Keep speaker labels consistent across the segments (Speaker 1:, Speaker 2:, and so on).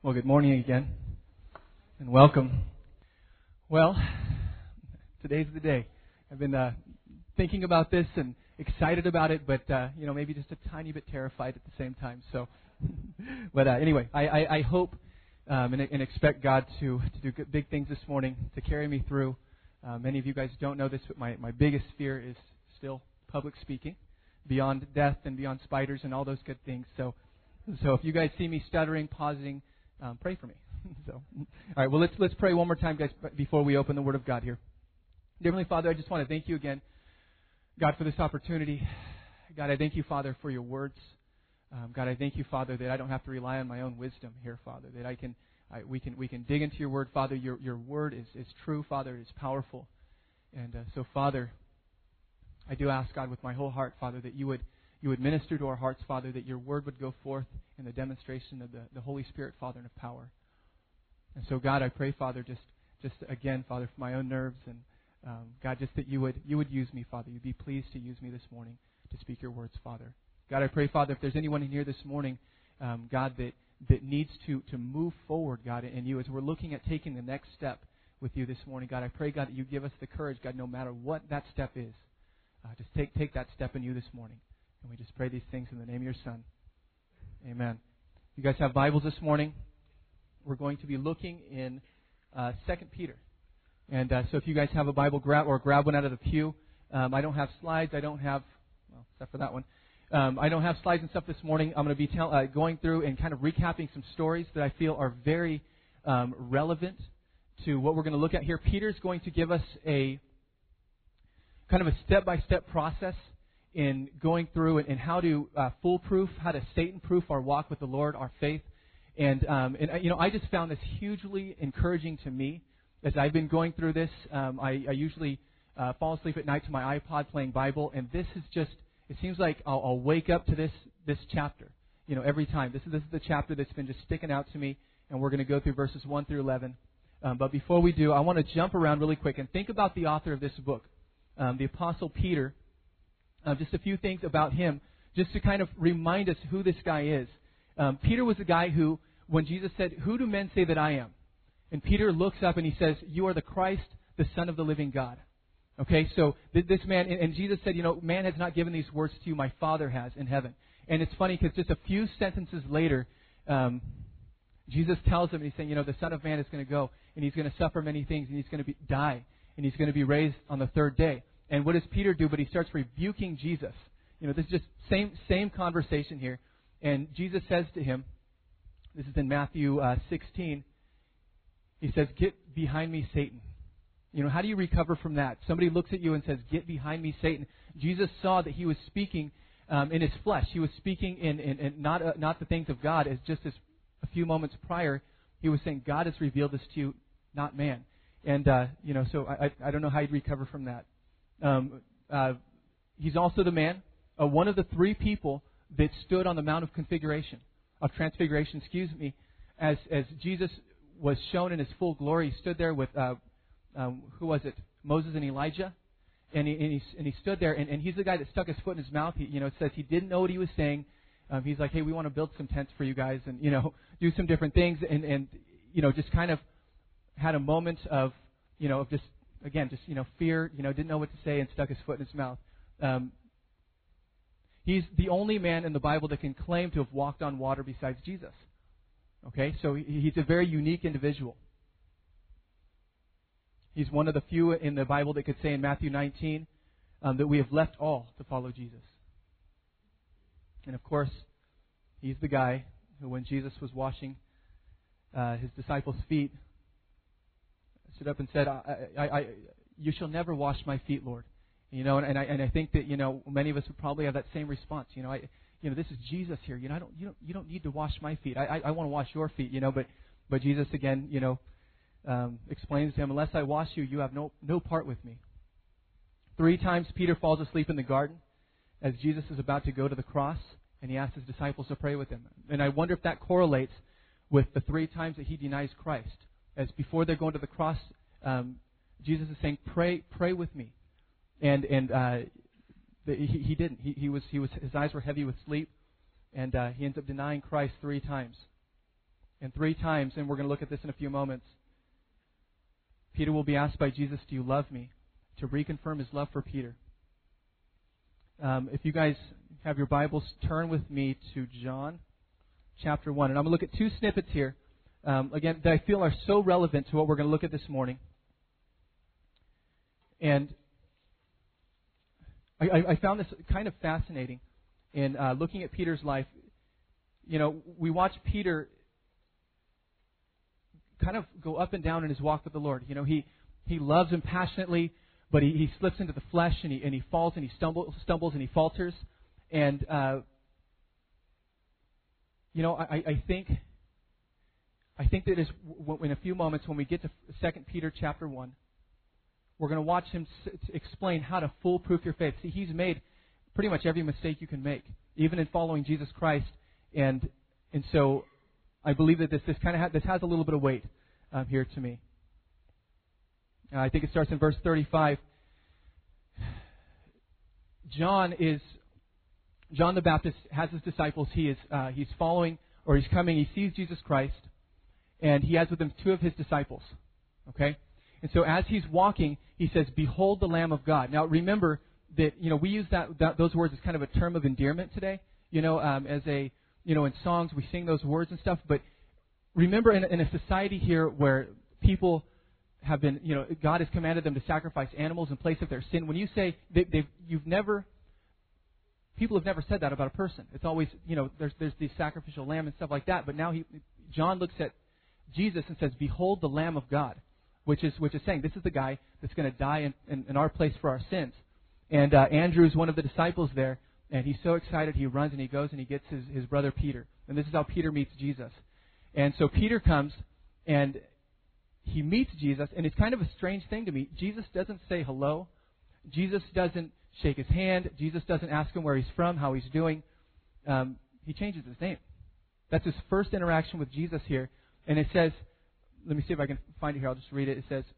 Speaker 1: Well, good morning again, and welcome. Well, today's the day. I've been thinking about this and excited about it, but maybe just a tiny bit terrified at the same time. So, but anyway, I hope and expect God to do big things this morning, to carry me through. Many of you guys don't know this, but my biggest fear is still public speaking, beyond death and beyond spiders and all those good things. So if you guys see me stuttering, pausing, pray for me. All right. Well, let's pray one more time, guys, before we open the Word of God here. Dear Heavenly Father, I just want to thank you again, God, for this opportunity. God, I thank you, Father, for your words. God, I thank you, Father, that I don't have to rely on my own wisdom here, Father. That we can dig into your Word, Father. Your Word is true, Father. It is powerful, and so, Father, I do ask, God, with my whole heart, Father, that you would minister to our hearts, Father, that your Word would go forth in the demonstration of the Holy Spirit, Father, and of power. And so, God, I pray, Father, just again, Father, for my own nerves, and God, just that you would use me, Father. You'd be pleased to use me this morning to speak your words, Father. God, I pray, Father, if there's anyone in here this morning, God, that needs to move forward, God, in you, as we're looking at taking the next step with you this morning, God, I pray, God, that you give us the courage, God, no matter what that step is, just take that step in you this morning. And we just pray these things in the name of your Son. Amen. You guys have Bibles this morning. We're going to be looking in 2 Peter. And so if you guys have a Bible, grab one out of the pew. I don't have slides. Except for that one. I don't have slides and stuff this morning. I'm going to be going through and kind of recapping some stories that I feel are very relevant to what we're going to look at here. Peter's going to give us a kind of a step-by-step process in going through and how to foolproof, how to Satan-proof our walk with the Lord, our faith. And I just found this hugely encouraging to me as I've been going through this. I usually fall asleep at night to my iPod playing Bible, and this is just, it seems like I'll wake up to this chapter, every time. This is the chapter that's been just sticking out to me, and we're going to go through verses 1 through 11. But before we do, I want to jump around really quick and think about the author of this book, the Apostle Peter. Just a few things about him, just to kind of remind us who this guy is. Peter was the guy who, when Jesus said, "Who do men say that I am?" And Peter looks up and he says, "You are the Christ, the Son of the living God." Okay, so this man, and Jesus said, "Man has not given these words to you, my Father has in heaven." And it's funny because just a few sentences later, Jesus tells him, and he's saying, the Son of Man is going to go, and he's going to suffer many things, and he's going to die, and he's going to be raised on the third day. And what does Peter do? But he starts rebuking Jesus. This is just same conversation here. And Jesus says to him, this is in Matthew 16, he says, "Get behind me, Satan." How do you recover from that? Somebody looks at you and says, "Get behind me, Satan." Jesus saw that he was speaking in his flesh. He was speaking in not the things of God. As a few moments prior, he was saying, God has revealed this to you, not man. And, so I don't know how you'd recover from that. He's also the man, one of the three people that stood on the Mount of Transfiguration, as Jesus was shown in his full glory. He stood there with, who was it? Moses and Elijah. And he stood there, and he's the guy that stuck his foot in his mouth. It says he didn't know what he was saying. He's like, "Hey, we want to build some tents for you guys and, do some different things." And just kind of had a moment of, just fear, didn't know what to say and stuck his foot in his mouth. He's the only man in the Bible that can claim to have walked on water besides Jesus. Okay, so he's a very unique individual. He's one of the few in the Bible that could say in Matthew 19 that we have left all to follow Jesus. And of course, he's the guy who, when Jesus was washing his disciples' feet, stood up and said, "You shall never wash my feet, Lord." And I think that many of us would probably have that same response. This is Jesus here. You don't need to wash my feet. I want to wash your feet. But Jesus again, explains to him, "Unless I wash you, you have no part with me." 3 times Peter falls asleep in the garden as Jesus is about to go to the cross, and he asks his disciples to pray with him. And I wonder if that correlates with the 3 times that he denies Christ. As before they're going to the cross, Jesus is saying, "Pray with me." And he didn't. He was his eyes were heavy with sleep, and he ends up denying Christ 3 times. And 3 times, and we're going to look at this in a few moments, Peter will be asked by Jesus, do you love me? To reconfirm his love for Peter. If you guys have your Bibles, turn with me to John chapter 1. And I'm going to look at 2 snippets here, again, that I feel are so relevant to what we're going to look at this morning. And I found this kind of fascinating in looking at Peter's life. You know, we watch Peter kind of go up and down in his walk with the Lord. You know, he loves him passionately, but he slips into the flesh, and he falls, and he stumbles and he falters. And you know, I think that in a few moments when we get to 2 Peter chapter 1, we're going to watch him explain how to foolproof your faith. See, he's made pretty much every mistake you can make, even in following Jesus Christ, and so I believe that this has a little bit of weight here to me. I think it starts in verse 35. John the Baptist has his disciples. He's following, or he's coming. He sees Jesus Christ, and he has with him 2 of his disciples. Okay, and so as he's walking, he says, "Behold the Lamb of God." Now remember that we use those words as kind of a term of endearment today. As a in songs we sing those words and stuff. But remember, in a society here where people have been, God has commanded them to sacrifice animals in place of their sin. When you say people have never said that about a person. It's always, there's the sacrificial lamb and stuff like that. But now John looks at Jesus and says, "Behold the Lamb of God," which is saying this is the guy that's going to die in our place for our sins. And Andrew is one of the disciples there, and he's so excited he runs and he goes and he gets his brother Peter. And this is how Peter meets Jesus. And so Peter comes and he meets Jesus, and it's kind of a strange thing to me. Jesus doesn't say hello. Jesus doesn't shake his hand. Jesus doesn't ask him where he's from, how he's doing. He changes his name. That's his first interaction with Jesus here. And it says, let me see if I can find it here. I'll just read it. It says,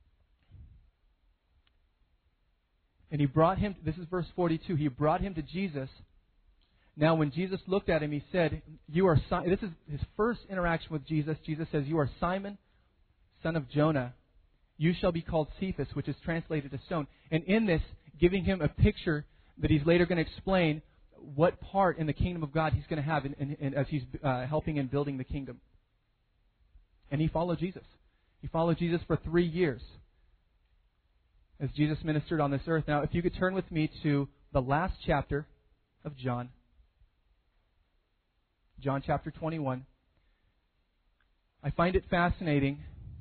Speaker 1: and he brought him, this is verse 42, he brought him to Jesus. Now when Jesus looked at him, he said, "You are Simon." This is his first interaction with Jesus. Jesus says, "You are Simon, son of Jonah. You shall be called Cephas," which is translated to stone. And in this, giving him a picture that he's later going to explain what part in the kingdom of God he's going to have as he's helping in building the kingdom. And he followed Jesus. He followed Jesus for 3 years as Jesus ministered on this earth. Now, if you could turn with me to the last chapter of John, John chapter 21. I find it fascinating.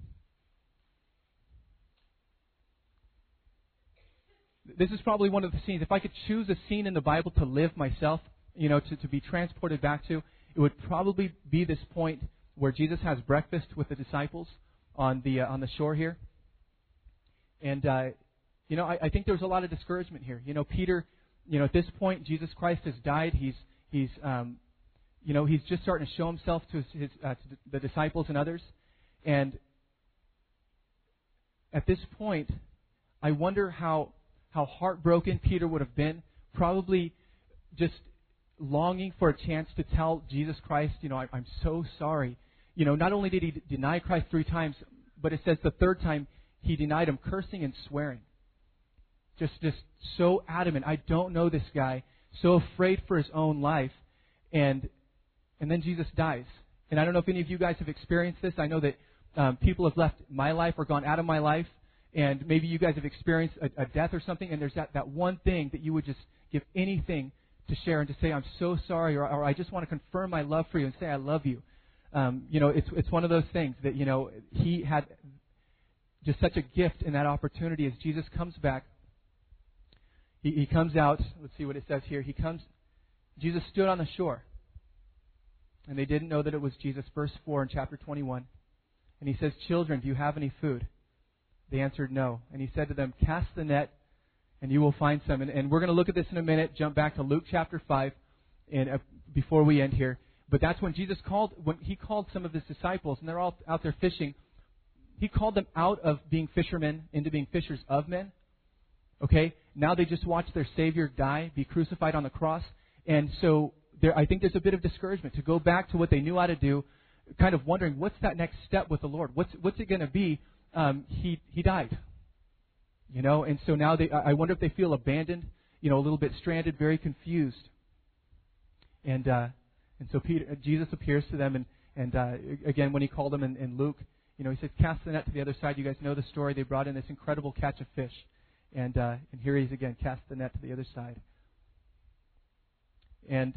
Speaker 1: This is probably one of the scenes. If I could choose a scene in the Bible to live myself, to be transported back to, it would probably be this point where Jesus has breakfast with the disciples on the shore here. And I think there's a lot of discouragement here. Peter, at this point, Jesus Christ has died. He's just starting to show himself to the disciples and others. And at this point, I wonder how heartbroken Peter would have been, probably just longing for a chance to tell Jesus Christ, I'm so sorry. Not only did he deny Christ 3 times, but it says the 3rd time he denied him, cursing and swearing. Just so adamant. I don't know this guy. So afraid for his own life. And then Jesus dies. And I don't know if any of you guys have experienced this. I know that people have left my life or gone out of my life. And maybe you guys have experienced a death or something, and there's that one thing that you would just give anything to share and to say, "I'm so sorry," or "I just want to confirm my love for you," and say, "I love you." It's one of those things that, he had just such a gift in that opportunity as Jesus comes back. He comes out. Let's see what it says here. Jesus stood on the shore, and they didn't know that it was Jesus. Verse 4 in chapter 21. And he says, "Children, do you have any food?" They answered no. And he said to them, "Cast the net, and you will find some." And we're going to look at this in a minute. Jump back to Luke chapter 5 and before we end here. But that's when Jesus when he called some of his disciples, and they're all out there fishing. He called them out of being fishermen into being fishers of men. Okay? Now they just watched their Savior die, be crucified on the cross. And so I think there's a bit of discouragement to go back to what they knew how to do. kind of wondering, what's that next step with the Lord? What's it going to be? He died. And so now I wonder if they feel abandoned, a little bit stranded, very confused. And so Jesus appears to them, and again, when he called them in Luke, he says, cast the net to the other side. You guys know the story. They brought in this incredible catch of fish. And here he is again, cast the net to the other side. And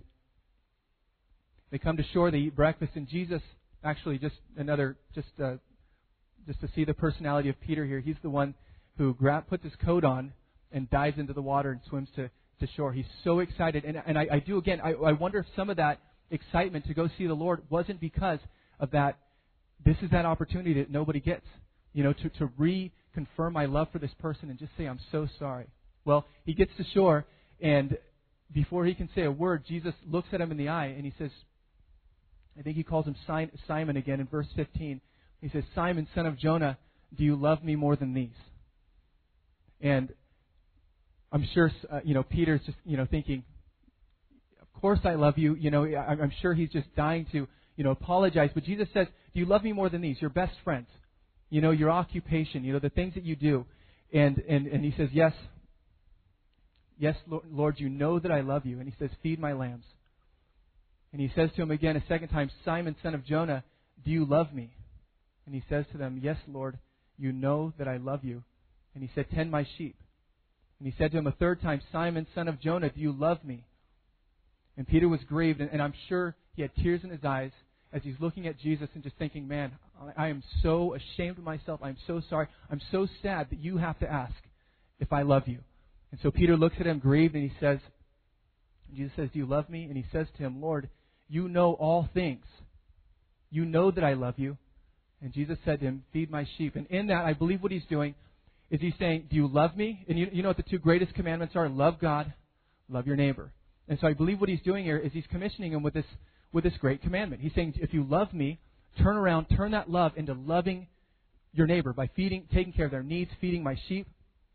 Speaker 1: they come to shore, they eat breakfast, and Jesus, actually just to see the personality of Peter here, he's the one who puts his coat on and dives into the water and swims to shore. He's so excited. And I wonder if some of that excitement to go see the Lord wasn't because of that. This is that opportunity that nobody gets, to reconfirm my love for this person and just say, I'm so sorry. Well, he gets to shore, and before he can say a word, Jesus looks at him in the eye, and he says, I think he calls him Simon again in verse 15. He says, Simon, son of Jonah, do you love me more than these? And I'm sure, Peter's just, thinking, of course I love you. I'm sure he's just dying to, apologize. But Jesus says, do you love me more than these? Your best friends, your occupation, the things that you do. And he says, yes. Yes, Lord, you know that I love you. And he says, feed my lambs. And he says to him again a second time, Simon, son of Jonah, do you love me? And he says to them, yes, Lord, you know that I love you. And he said, tend my sheep. And he said to him a third time, Simon, son of Jonah, do you love me? And Peter was grieved, and I'm sure he had tears in his eyes as he's looking at Jesus and just thinking, man, I am so ashamed of myself. I'm so sorry. I'm so sad that you have to ask if I love you. And so Peter looks at him grieved, and he says, Jesus says, do you love me? And he says to him, Lord, you know all things. You know that I love you. And Jesus said to him, feed my sheep. And in that, I believe what he's doing is he's saying, do you love me? And you know what the two greatest commandments are? Love God, love your neighbor. And so I believe what he's doing here is he's commissioning him with this great commandment. He's saying, if you love me, turn around, turn that love into loving your neighbor by taking care of their needs, feeding my sheep.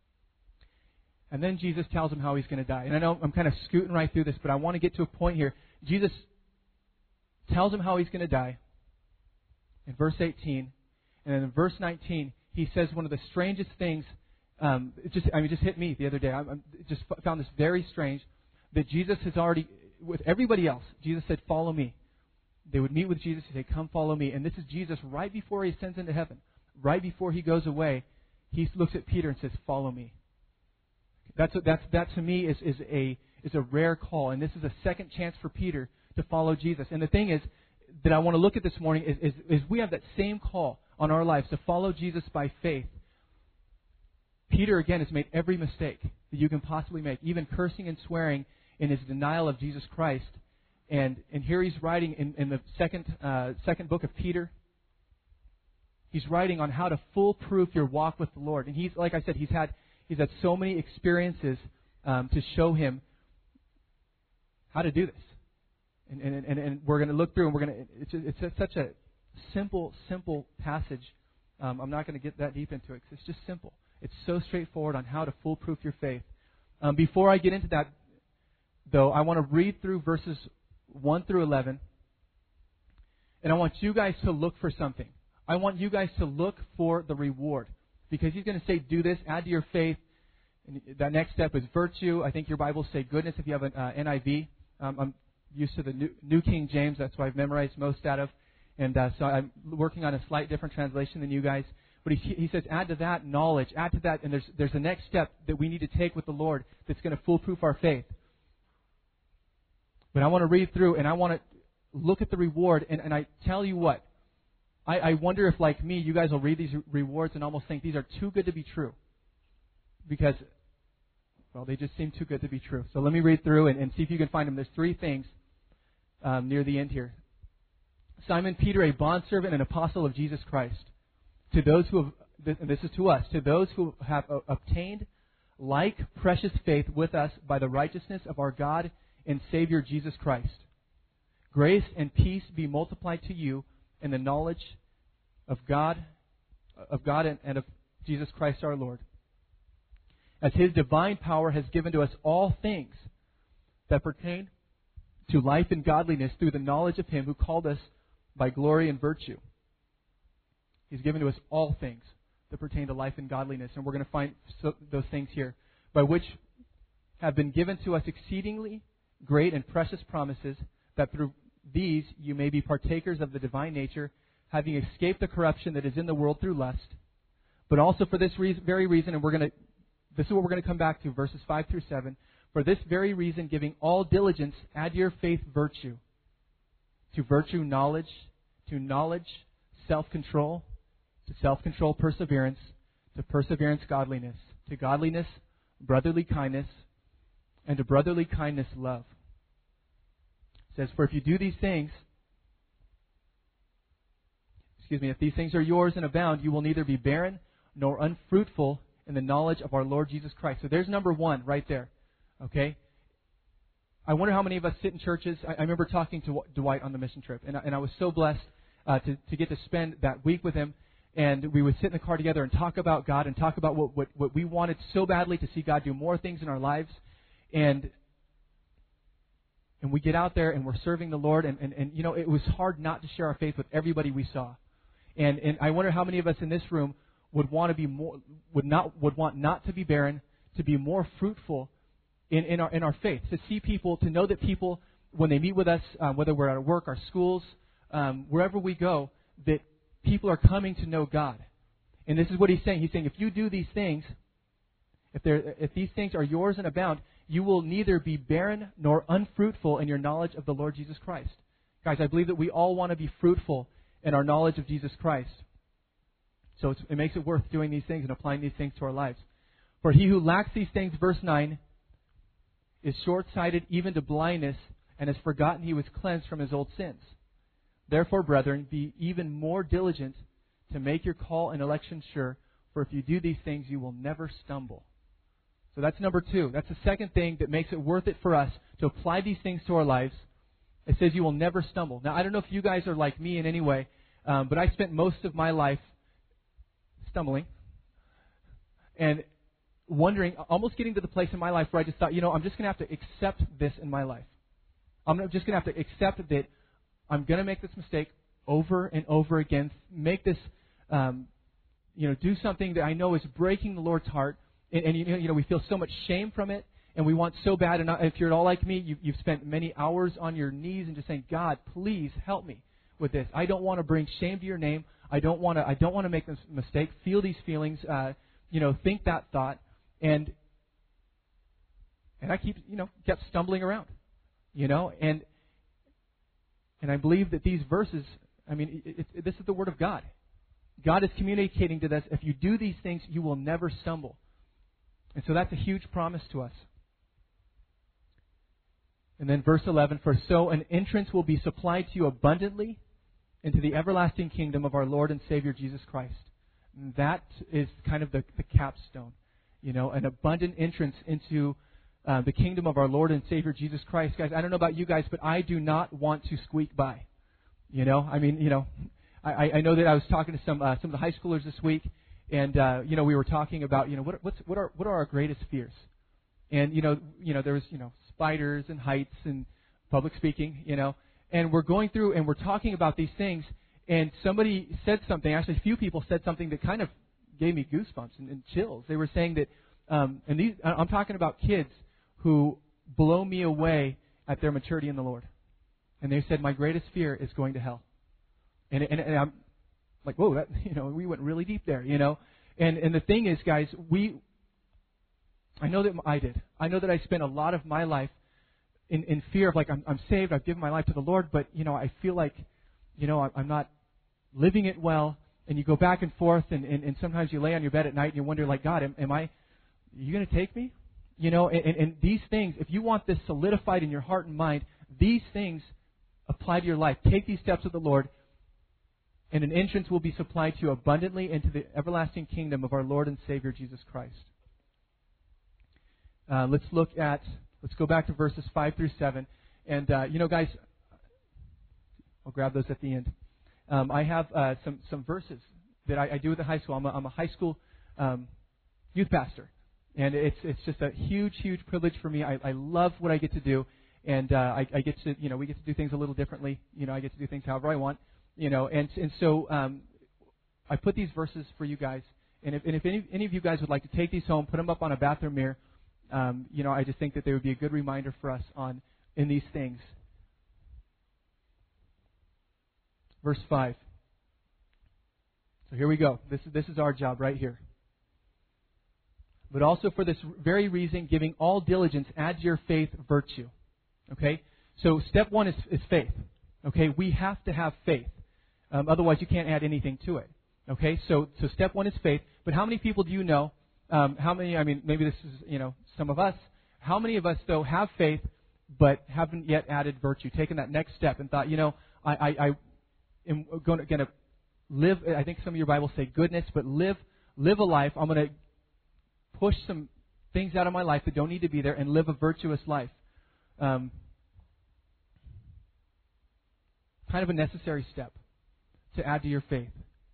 Speaker 1: And then Jesus tells him how he's going to die. And I know I'm kind of scooting right through this, but I want to get to a point here. Jesus tells him how he's going to die in verse 18. And then in verse 19, he says one of the strangest things. It just hit me the other day. I just found this very strange, that Jesus has already, with everybody else, Jesus said, follow me. They would meet with Jesus. He'd say, come follow me. And this is Jesus right before he ascends into heaven. Right before he goes away, he looks at Peter and says, follow me. That to me is a rare call. And this is a second chance for Peter to follow Jesus. And the thing is that I want to look at this morning is we have that same call on our lives to follow Jesus by faith. Peter, again, has made every mistake that you can possibly make, even cursing and swearing in his denial of Jesus Christ. And here he's writing in the second book of Peter. He's writing on how to foolproof your walk with the Lord. And he's, like I said, he's had so many experiences to show him how to do this. And we're going to look through, and it's such a simple passage. I'm not going to get that deep into it because it's just simple. It's so straightforward on how to foolproof your faith. Before I get into that, though, I want to read through verses 1 through 11. And I want you guys to look for something. I want you guys to look for the reward. Because he's going to say, do this, add to your faith. And that next step is virtue. I think your Bibles say goodness if you have an NIV. I'm used to the New King James. That's what I've memorized most out of. And so I'm working on a slight different translation than you guys. But he says, add to that knowledge, add to that. And there's a next step that we need to take with the Lord that's going to foolproof our faith. But I want to read through, and I want to look at the reward. And I tell you what, I wonder if, like me, you guys will read these rewards and almost think these are too good to be true. Because, well, they just seem too good to be true. So let me read through and see if you can find them. There's 3 things near the end here. Simon Peter, a bondservant and apostle of Jesus Christ, to those who have, and this is to us, to those who have obtained like precious faith with us by the righteousness of our God and Savior Jesus Christ. Grace and peace be multiplied to you in the knowledge of God and of Jesus Christ our Lord, as His divine power has given to us all things that pertain to life and godliness through the knowledge of Him who called us by glory and virtue. He's given to us all things that pertain to life and godliness. And we're going to find those things here, by which have been given to us exceedingly great and precious promises, that through these you may be partakers of the divine nature, having escaped the corruption that is in the world through lust. But also for this very reason, and this is what we're going to come back to, verses 5 through 7. For this very reason, giving all diligence, add to your faith virtue. To virtue, knowledge. To knowledge, self-control. To self-control, perseverance. To perseverance, godliness. To godliness, brotherly kindness. And to brotherly kindness, love. It says, for if you do these things, if these things are yours and abound, you will neither be barren nor unfruitful in the knowledge of our Lord Jesus Christ. So there's number one right there. Okay? I wonder how many of us sit in churches. I remember talking to Dwight on the mission trip, and I was so blessed to get to spend that week with him. And we would sit in the car together and talk about God and talk about what we wanted so badly to see God do more things in our lives. And we get out there and we're serving the Lord. And you know, it was hard not to share our faith with everybody we saw. And I wonder how many of us in this room would want to be more, would want not to be barren, to be more fruitful in our faith, to see people, to know that people, when they meet with us, whether we're at work, our schools, wherever we go, that people are coming to know God. And this is what he's saying. He's saying, if you do these things, if these things are yours and abound, you will neither be barren nor unfruitful in your knowledge of the Lord Jesus Christ. Guys, I believe that we all want to be fruitful in our knowledge of Jesus Christ. So it makes it worth doing these things and applying these things to our lives. For he who lacks these things, verse 9, is short-sighted even to blindness, and has forgotten he was cleansed from his old sins. Therefore, brethren, be even more diligent to make your call and election sure, for if you do these things, you will never stumble. So that's number two. That's the second thing that makes it worth it for us to apply these things to our lives. It says you will never stumble. Now, I don't know if you guys are like me in any way, but I spent most of my life stumbling and wondering, almost getting to the place in my life where I just thought, I'm just going to have to accept this in my life. I'm just going to have to accept that I'm going to make this mistake over and over again, make this, do something that I know is breaking the Lord's heart, and we feel so much shame from it, and we want so bad. And if you're at all like me, you've spent many hours on your knees and just saying, God, please help me with this. I don't want to bring shame to your name. I don't want to make this mistake. Feel these feelings. Think that thought, and I kept stumbling around, and I believe that these verses, this is the Word of God. God is communicating to us, if you do these things, you will never stumble. And so that's a huge promise to us. And then verse 11, for so an entrance will be supplied to you abundantly into the everlasting kingdom of our Lord and Savior Jesus Christ. And that is kind of the capstone, an abundant entrance into the kingdom of our Lord and Savior Jesus Christ. Guys, I don't know about you guys, but I do not want to squeak by. I know that I was talking to some of the high schoolers this week, and we were talking about what are our greatest fears, and there was spiders and heights and public speaking, and we're going through and we're talking about these things, and somebody said something. Actually, a few people said something that kind of gave me goosebumps and chills. They were saying that, I'm talking about kids who blow me away at their maturity in the Lord. And they said, my greatest fear is going to hell. And I'm like, whoa, that, we went really deep there, And the thing is, guys, I know that I did. I know that I spent a lot of my life in fear of, like, I'm saved, I've given my life to the Lord, but, I feel like, I'm not living it well. And you go back and forth, and sometimes you lay on your bed at night and you wonder, like, God, are you going to take me? And these things, if you want this solidified in your heart and mind, these things apply to your life. Take these steps with the Lord, and an entrance will be supplied to you abundantly into the everlasting kingdom of our Lord and Savior Jesus Christ. Let's go back to verses 5 through 7. And, guys, I'll grab those at the end. I have some verses that I do at the high school. I'm a high school youth pastor. And it's just a huge, huge privilege for me. I love what I get to do. And I get to, we get to do things a little differently. I get to do things however I want. And so I put these verses for you guys. And if any of you guys would like to take these home, put them up on a bathroom mirror, I just think that they would be a good reminder for us in these things. Verse 5. So here we go. This is our job right here. But also for this very reason, giving all diligence, add to your faith virtue. Okay? So step one is faith. Okay? We have to have faith. Otherwise you can't add anything to it. Okay? So step one is faith. But how many people do you know? Maybe this is, some of us. How many of us, though, have faith but haven't yet added virtue, taken that next step and thought, I am going to live, I think some of your Bibles say goodness, but live a life. I'm going to push some things out of my life that don't need to be there and live a virtuous life. Kind of a necessary step to add to your faith.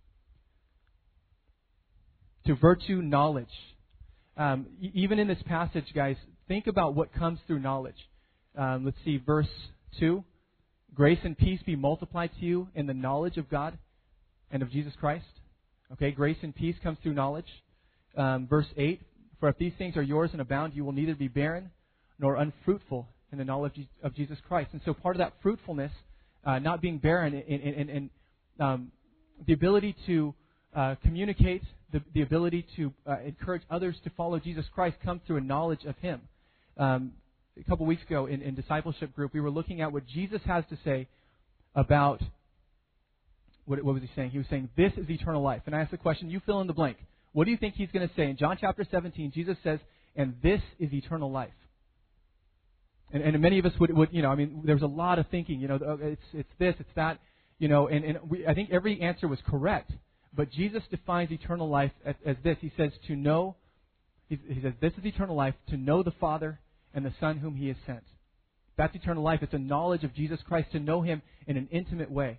Speaker 1: To virtue, knowledge. Even in this passage, guys, think about what comes through knowledge. Let's see, verse 2. Grace and peace be multiplied to you in the knowledge of God and of Jesus Christ. Okay, grace and peace comes through knowledge. Verse 8. For if these things are yours and abound, you will neither be barren nor unfruitful in the knowledge of Jesus Christ. And so part of that fruitfulness, not being barren, in the ability to communicate, the ability to encourage others to follow Jesus Christ comes through a knowledge of Him. A couple weeks ago in discipleship group, we were looking at what Jesus has to say about, what was He saying? He was saying, this is eternal life. And I asked the question, you fill in the blank. What do you think He's going to say? In John chapter 17, Jesus says, and this is eternal life. And many of us would there was a lot of thinking, it's this, it's that, I think every answer was correct. But Jesus defines eternal life as this. He says to know, he says, this is eternal life, to know the Father and the Son whom He has sent. That's eternal life. It's a knowledge of Jesus Christ, to know Him in an intimate way.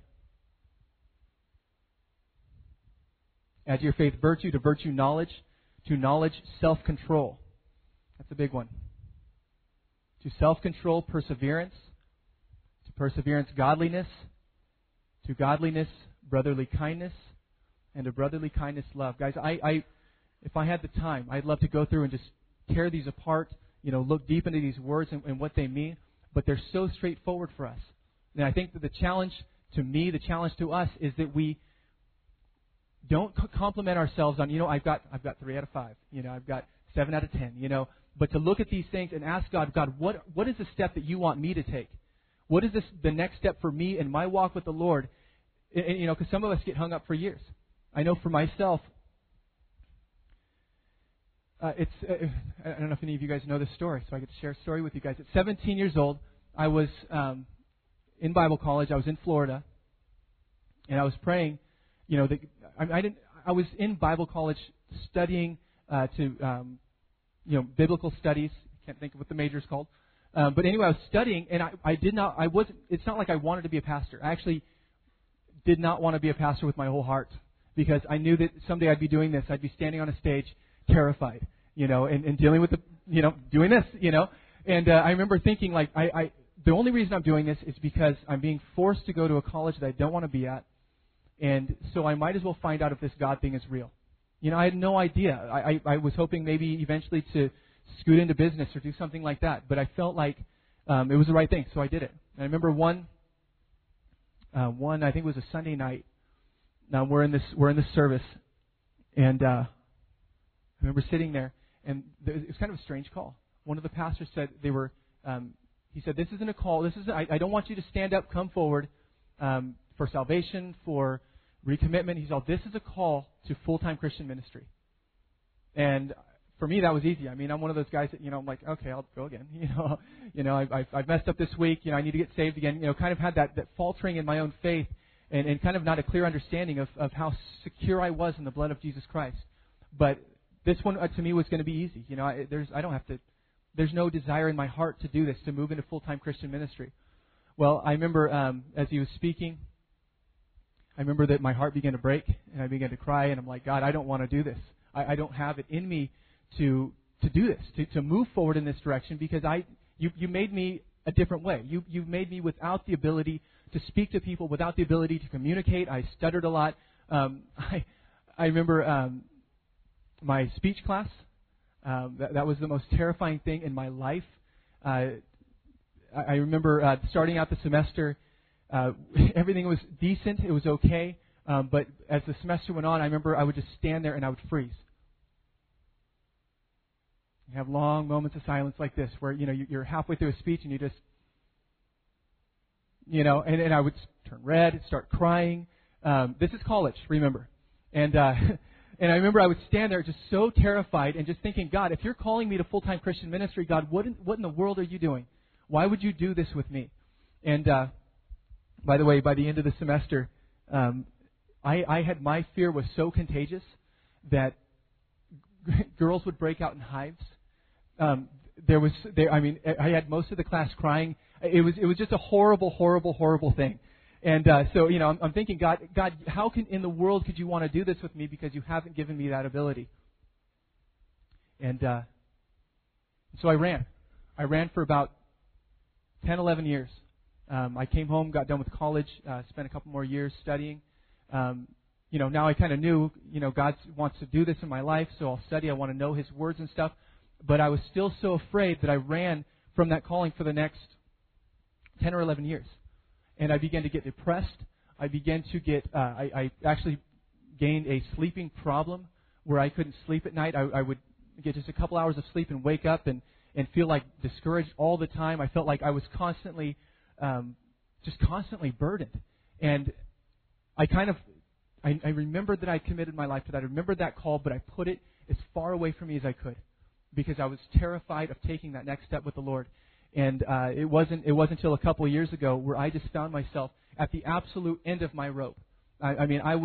Speaker 1: Add to your faith virtue, to virtue knowledge, to knowledge self-control. That's a big one. To self-control perseverance, to perseverance godliness, to godliness brotherly kindness, and to brotherly kindness love. Guys, if I had the time, I'd love to go through and just tear these apart, look deep into these words and what they mean, but they're so straightforward for us. And I think that the challenge to me, the challenge to us, is that we don't compliment ourselves on, I've got 3 out of 5, I've got 7 out of 10, but to look at these things and ask God, what is the step that you want me to take? What is the next step for me in my walk with the Lord? Because some of us get hung up for years. I know for myself, I don't know if any of you guys know this story, so I get to share a story with you guys. At 17 years old, I was in Bible college. I was in Florida, and I was praying. I was in Bible college studying biblical studies. Can't think of what the major is called. But anyway, I was studying, and it's not like I wanted to be a pastor. I actually did not want to be a pastor with my whole heart, because I knew that someday I'd be doing this. I'd be standing on a stage, terrified, and dealing with doing this, And I remember thinking, the only reason I'm doing this is because I'm being forced to go to a college that I don't want to be at, and so I might as well find out if this God thing is real. I had no idea. I was hoping maybe eventually to scoot into business or do something like that, but I felt like it was the right thing, so I did it. And I remember one, I think it was a Sunday night. Now we're in this service, and I remember sitting there, and it was kind of a strange call. One of the pastors said he said, "This isn't a call. I don't want you to stand up, come forward for salvation, for recommitment." He said, "This is a call to full-time Christian ministry." And for me, that was easy. I mean, I'm one of those guys that I'm like, okay, I'll go again. I've messed up this week. I need to get saved again. Kind of had that faltering in my own faith. And kind of not a clear understanding of how secure I was in the blood of Jesus Christ. But this one to me was going to be easy. There's no desire in my heart to do this, to move into full-time Christian ministry. Well, I remember as he was speaking, I remember that my heart began to break and I began to cry, and I'm like, God, I don't want to do this. I don't have it in me to do this, to move forward in this direction, because you made me a different way. You've made me without the ability to speak to people without the ability to communicate. I stuttered a lot. I remember my speech class. That was the most terrifying thing in my life. I remember starting out the semester, everything was decent. It was okay. But as the semester went on, I remember I would just stand there and I would freeze. You have long moments of silence like this where, you're halfway through a speech and you just, and I would turn red, start crying. This is college, remember. And and I remember I would stand there just so terrified and just thinking, God, if you're calling me to full-time Christian ministry, God, what in the world are you doing? Why would you do this with me? And by the way, by the end of the semester, my fear was so contagious that girls would break out in hives. I had most of the class crying. It was just a horrible, horrible, horrible thing. And so I'm thinking, God, how in the world could you want to do this with me because you haven't given me that ability? And so I ran. I ran for about 10, 11 years. I came home, got done with college, spent a couple more years studying. Now I kind of knew, God wants to do this in my life, so I'll study. I want to know His words and stuff. But I was still so afraid that I ran from that calling for the next 10 or 11 years. And I began to get depressed. I began to get, I actually gained a sleeping problem where I couldn't sleep at night. I would get just a couple hours of sleep and wake up and feel like discouraged all the time. I felt like I was constantly burdened. And I remembered that I committed my life to that. I remembered that call, but I put it as far away from me as I could because I was terrified of taking that next step with the Lord. And it wasn't until a couple of years ago where I just found myself at the absolute end of my rope. I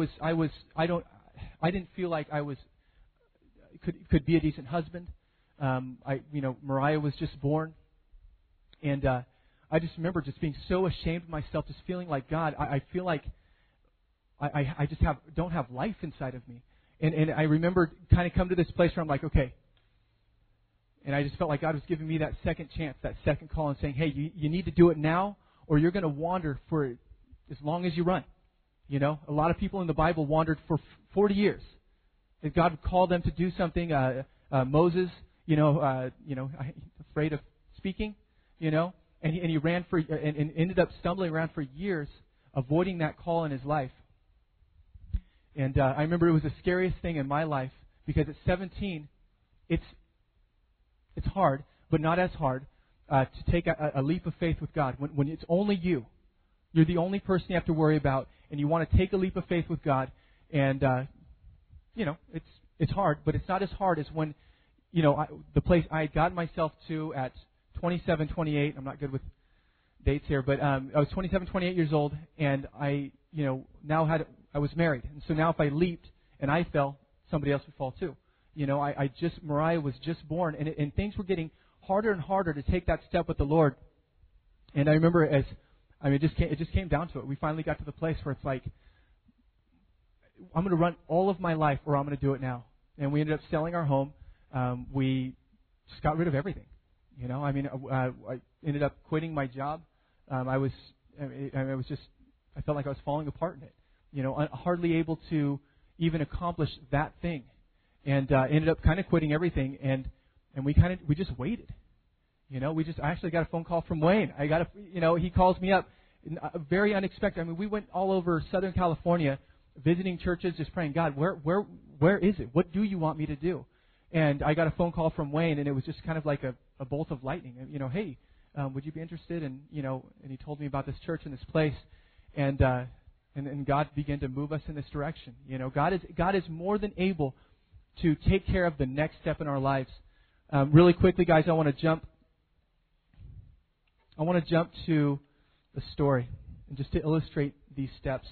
Speaker 1: didn't feel like I could be a decent husband. Mariah was just born, and I just remember just being so ashamed of myself, just feeling like, God, I feel like I just don't have life inside of me. And I remember kind of come to this place where I'm like, okay. And I just felt like God was giving me that second chance, that second call, and saying, hey, you need to do it now, or you're going to wander for as long as you run. A lot of people in the Bible wandered for 40 years. If God called them to do something, Moses, afraid of speaking, and he ran and ended up stumbling around for years, avoiding that call in his life. And I remember it was the scariest thing in my life because at 17, it's hard, but not as hard to take a leap of faith with God when it's only you. You're the only person you have to worry about, and you want to take a leap of faith with God. And it's hard, but it's not as hard as when the place I had gotten myself to at 27, 28. I'm not good with dates here, but I was 27, 28 years old, and I was married, and so now if I leaped and I fell, somebody else would fall too. Mariah was just born, and things were getting harder and harder to take that step with the Lord. And I remember it just came down to it. We finally got to the place where it's like, I'm going to run all of my life, or I'm going to do it now. And we ended up selling our home. We just got rid of everything. I ended up quitting my job. I felt like I was falling apart in it. Hardly able to even accomplish that thing. And ended up kind of quitting everything, and we just waited. I actually got a phone call from Wayne. He calls me up, very unexpected. We went all over Southern California, visiting churches, just praying, God, where is it? What do you want me to do? And I got a phone call from Wayne, and it was just kind of like a bolt of lightning. Hey, would you be interested? And he told me about this church and this place, and God began to move us in this direction. God is more than able to take care of the next step in our lives. Really quickly, guys, I want to jump to the story, and just to illustrate these steps.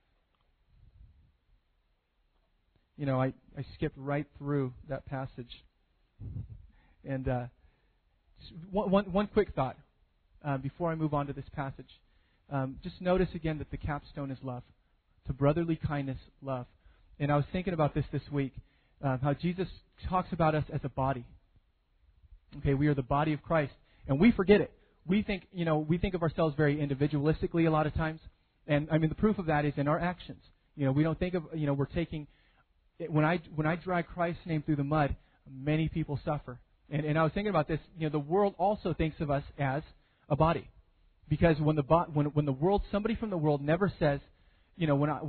Speaker 1: I skipped right through that passage. And one quick thought before I move on to this passage. Just notice again that the capstone is love. To brotherly kindness, love. And I was thinking about this week. How Jesus talks about us as a body. Okay, we are the body of Christ. And we forget it. we think of ourselves very individualistically a lot of times. And I mean, the proof of that is in our actions. We don't think of, we're taking, when I drag Christ's name through the mud, many people suffer. And I was thinking about this, the world also thinks of us as a body. Because when the world, somebody from the world never says, they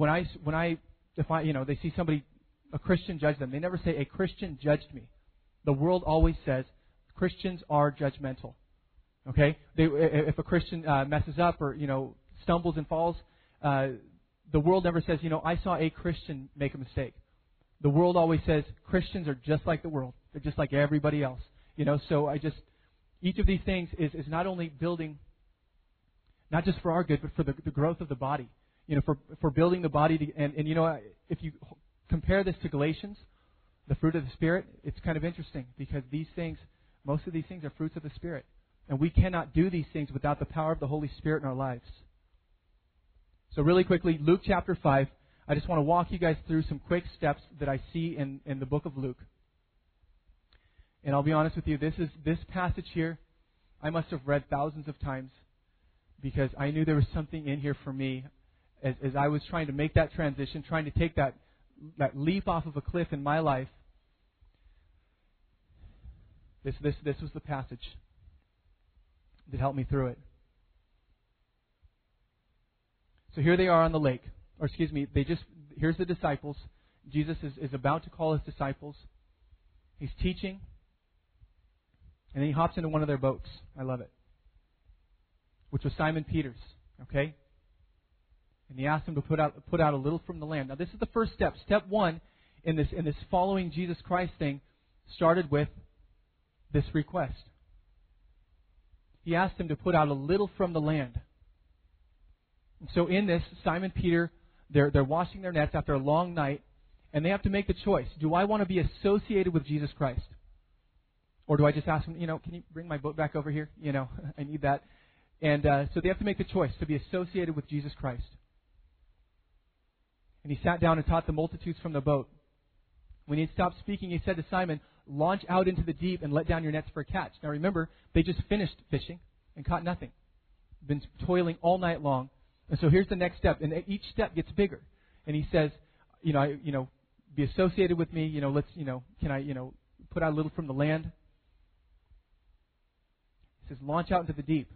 Speaker 1: see somebody, a Christian judge them, they never say, a Christian judged me. The world always says, Christians are judgmental. Okay? If a Christian messes up or, stumbles and falls, the world never says, I saw a Christian make a mistake. The world always says, Christians are just like the world. They're just like everybody else. So each of these things is not only building, not just for our good, but for the growth of the body. For building the body. If you compare this to Galatians, the fruit of the Spirit, it's kind of interesting because most of these things are fruits of the Spirit. And we cannot do these things without the power of the Holy Spirit in our lives. So really quickly, Luke chapter 5. I just want to walk you guys through some quick steps that I see in the book of Luke. And I'll be honest with you, this passage here, I must have read thousands of times because I knew there was something in here for me as I was trying to make that transition, trying to take that leap off of a cliff in my life. This was the passage that helped me through it. So here they are on the lake. Or excuse me, here's the disciples. Jesus is about to call his disciples. He's teaching. And then he hops into one of their boats. I love it. Which was Simon Peter's. Okay? And he asked him to put out a little from the land. Now this is the first step. Step one in this following Jesus Christ thing started with this request. He asked him to put out a little from the land. And so in this, Simon Peter, they're washing their nets after a long night, and they have to make the choice. Do I want to be associated with Jesus Christ? Or do I just ask him, can you bring my boat back over here? I need that. And so they have to make the choice to be associated with Jesus Christ. And he sat down and taught the multitudes from the boat. When he had stopped speaking, he said to Simon, launch out into the deep and let down your nets for a catch. Now remember, they just finished fishing and caught nothing. Been toiling all night long. And so here's the next step. And each step gets bigger. And he says, be associated with me. Can I, put out a little from the land? He says, launch out into the deep.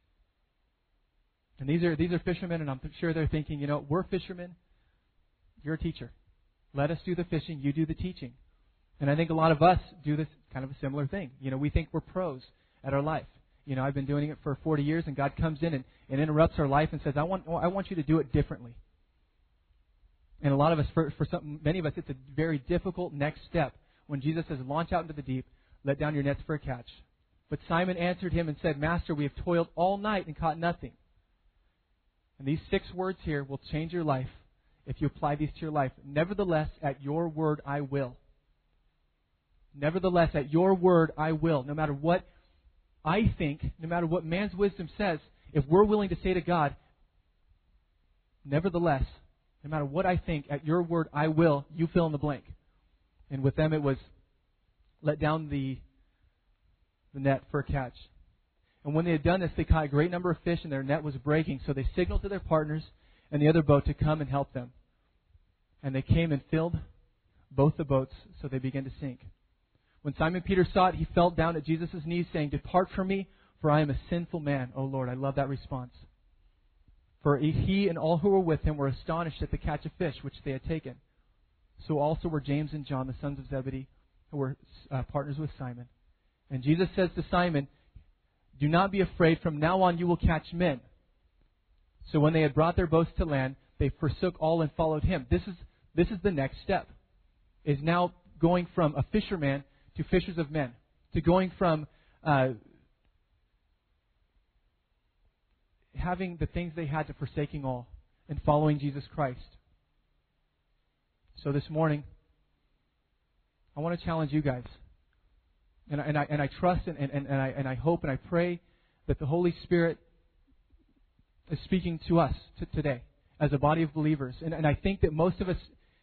Speaker 1: And these are fishermen, and I'm sure they're thinking, we're fishermen. You're a teacher. Let us do the fishing. You do the teaching. And I think a lot of us do this kind of a similar thing. We think we're pros at our life. I've been doing it for 40 years, and God comes in and interrupts our life and says, I want you to do it differently. And a lot of us, many of us, it's a very difficult next step when Jesus says, launch out into the deep, let down your nets for a catch. But Simon answered him and said, Master, we have toiled all night and caught nothing. And these 6 words here will change your life if you apply these to your life. Nevertheless, at your word, I will. Nevertheless, at your word, I will. No matter what I think, no matter what man's wisdom says, if we're willing to say to God, nevertheless, no matter what I think, at your word, I will, you fill in the blank. And with them it was, let down the net for a catch. And when they had done this, they caught a great number of fish, and their net was breaking. So they signaled to their partners in the other boat to come and help them. And they came and filled both the boats, so they began to sink. When Simon Peter saw it, he fell down at Jesus' knees, saying, Depart from me, for I am a sinful man. Oh Lord, I love that response. For he and all who were with him were astonished at the catch of fish which they had taken. So also were James and John, the sons of Zebedee, who were partners with Simon. And Jesus says to Simon, Do not be afraid, from now on you will catch men. So when they had brought their boats to land, they forsook all and followed him. This is the next step. Is now going from a fisherman to fishers of men. To going from having the things they had to forsaking all and following Jesus Christ. So this morning, I want to challenge you guys. And I trust and I hope and I pray that the Holy Spirit is speaking to us today as a body of believers. And I think that most of us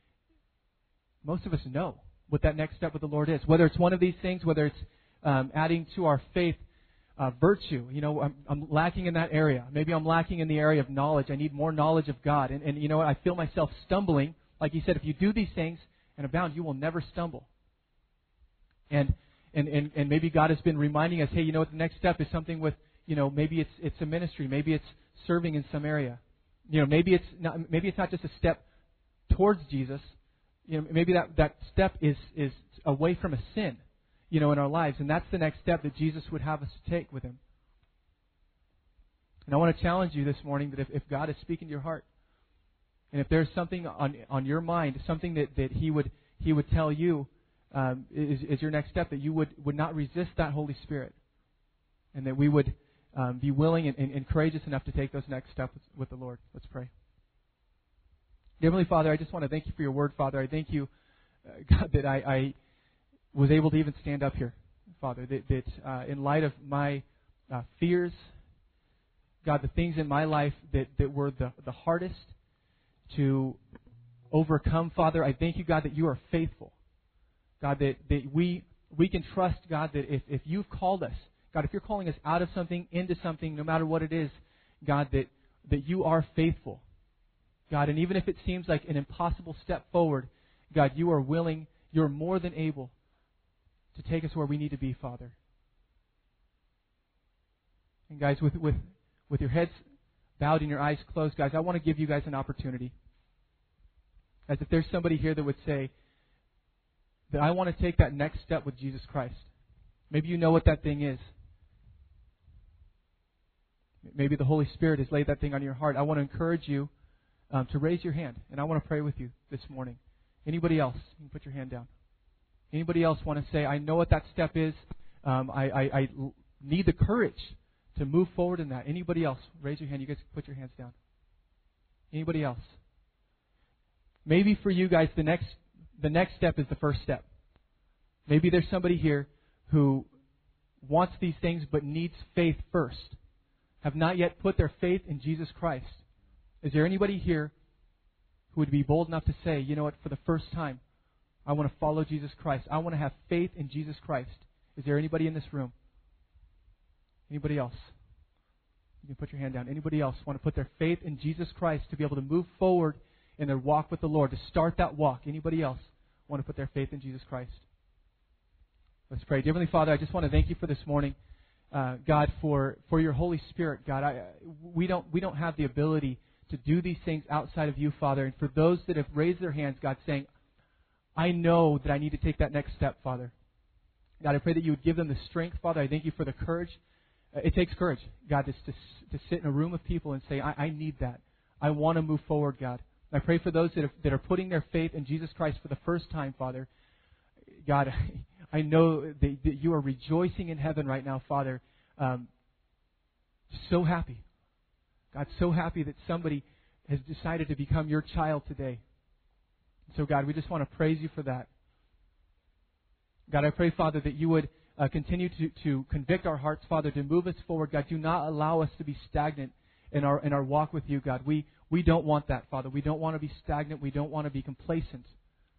Speaker 1: know what that next step with the Lord is. Whether it's one of these things, whether it's adding to our faith virtue. I'm lacking in that area. Maybe I'm lacking in the area of knowledge. I need more knowledge of God. And you know what? I feel myself stumbling. Like he said, if you do these things and abound, you will never stumble. And maybe God has been reminding us, hey, you know what? The next step is something with, maybe it's a ministry. Maybe it's serving in some area. Maybe it's not just a step towards Jesus. Maybe that step is away from a sin, in our lives. And that's the next step that Jesus would have us to take with Him. And I want to challenge you this morning that if God is speaking to your heart, and if there's something on your mind, something that He would tell you is your next step, that you would not resist that Holy Spirit, and that we would be willing and courageous enough to take those next steps with the Lord. Let's pray. Heavenly Father, I just want to thank you for your word, Father. I thank you, God, that I was able to even stand up here, Father, that in light of my fears, God, the things in my life that were the hardest to overcome, Father, I thank you, God, that you are faithful. God, that we can trust, God, that if you've called us, God, if you're calling us out of something, into something, no matter what it is, God, that you are faithful. God, and even if it seems like an impossible step forward, God, you are willing, you're more than able to take us where we need to be, Father. And guys, with your heads bowed and your eyes closed, guys, I want to give you guys an opportunity. As if there's somebody here that would say that I want to take that next step with Jesus Christ. Maybe you know what that thing is. Maybe the Holy Spirit has laid that thing on your heart. I want to encourage you to raise your hand, and I want to pray with you this morning. Anybody else? You can put your hand down. Anybody else want to say, I know what that step is. I need the courage to move forward in that. Anybody else? Raise your hand. You guys put your hands down. Anybody else? Maybe for you guys, the next step is the first step. Maybe there's somebody here who wants these things but needs faith first. Have not yet put their faith in Jesus Christ. Is there anybody here who would be bold enough to say, you know what, for the first time, I want to follow Jesus Christ. I want to have faith in Jesus Christ. Is there anybody in this room? Anybody else? You can put your hand down. Anybody else want to put their faith in Jesus Christ to be able to move forward in their walk with the Lord, to start that walk? Anybody else want to put their faith in Jesus Christ? Let's pray. Dear Heavenly Father, I just want to thank you for this morning, God, for your Holy Spirit. God, we don't have the ability to do these things outside of you, Father. And for those that have raised their hands, God, saying, I know that I need to take that next step, Father. God, I pray that you would give them the strength, Father. I thank you for the courage. It takes courage, God, just to sit in a room of people and say, I need that. I want to move forward, God. I pray for those that are putting their faith in Jesus Christ for the first time, Father. God, I know that you are rejoicing in heaven right now, Father. So happy. God, so happy that somebody has decided to become your child today. So, God, we just want to praise you for that. God, I pray, Father, that you would continue to convict our hearts, Father, to move us forward. God, do not allow us to be stagnant in our walk with you, God. We don't want that, Father. We don't want to be stagnant. We don't want to be complacent.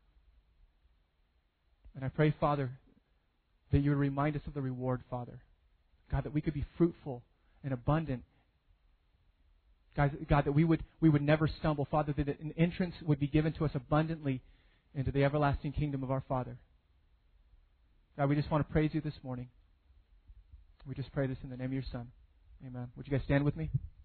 Speaker 1: And I pray, Father, that you would remind us of the reward, Father. God, that we could be fruitful and abundant. God, that we would never stumble. Father, that an entrance would be given to us abundantly into the everlasting kingdom of our Father. God, we just want to praise you this morning. We just pray this in the name of your Son. Amen. Would you guys stand with me?